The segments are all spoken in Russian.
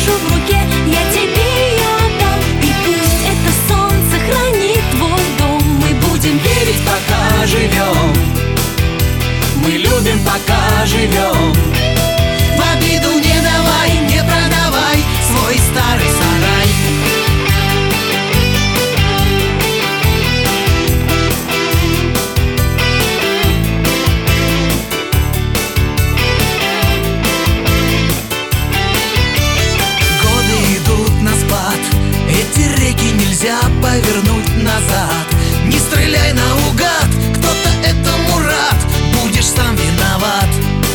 держу в руке, я тебе ее отдам. И пусть это солнце хранит твой дом. Мы будем верить, пока живем. Мы любим, пока живем. В обиду не давай, не продавай свой старый сарай. Годы идут на спад, эти реки нельзя повернуть назад. Не стреляй наугад, кто-то этому рад, будешь сам виноват.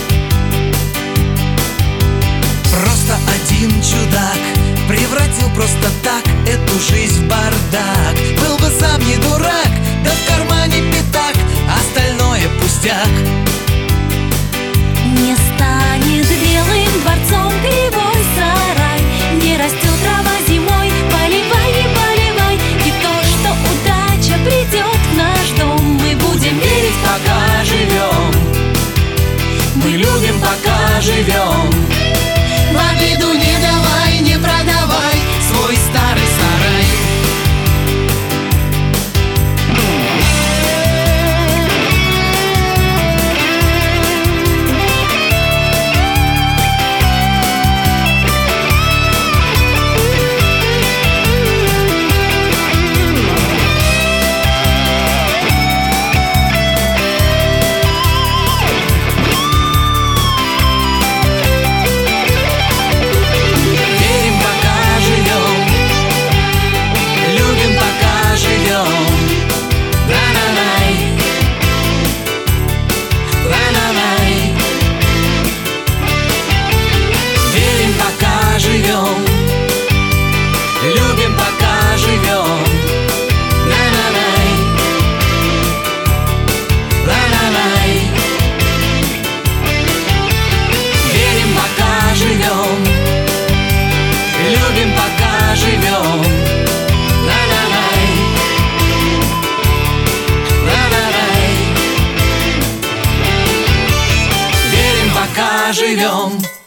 Просто один чудак превратил просто так эту жизнь в бардак. Был бы сам не дурак, да в кармане пятак, остальное пустяк. Не станет белым дворцом кривой сарай, не растет трава зимой, поливай, не поливай. И то, что удача придет в наш дом, мы будем верить, Пока живем, мы любим, пока живем. В обиду не давай, не продавай свой старый сарай. Любим, пока живем. На-на-най, на-на-най. Верим, пока живем. Любим, пока живем. На-на-най, на-на-най. Верим, пока живем.